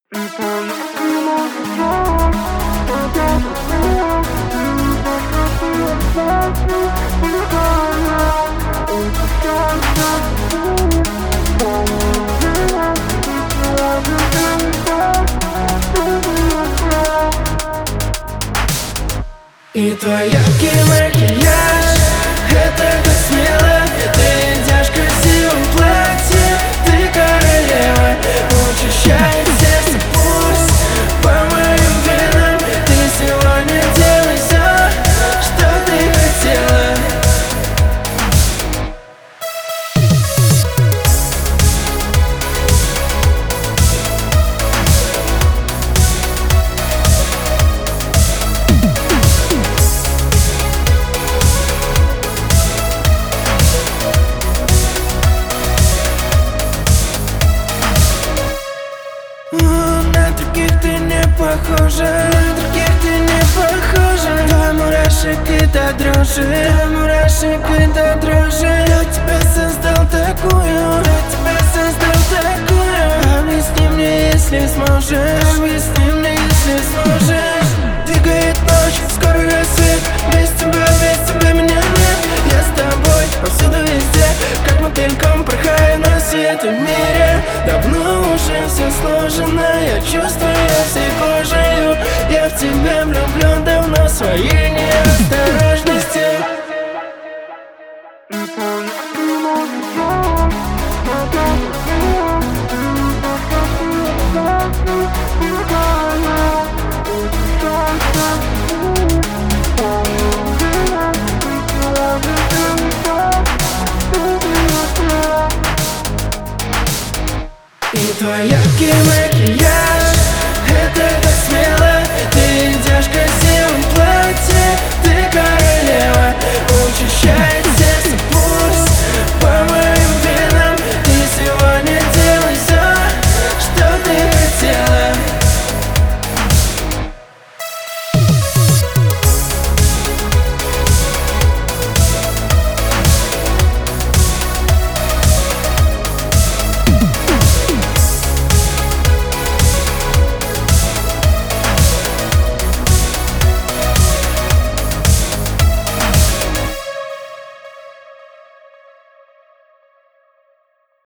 И твой яркий макияж — это так смело. Ты идешь в красивом платье, ты королева. Учащает сердце пульс по моим венам. Ты сегодня делай всё, что ты хотела. На других ты не похожа, на других ты не похожа. Твой мурашек и до дрожи, твой мурашек и до дрожи. Кто тебя создал такую, кто тебя создал такую? Объясни мне, если сможешь, объясни мне, если сможешь. Двигает ночь, скоро рассвет. Без тебя меня нет. Я с тобой повсюду везде, как мотыльком порхаю на свет. В мире давно уже все сложено. Я чувствую всей кожей, я в тебя влюблен давно своей неосторожностью. И твой яркий макияж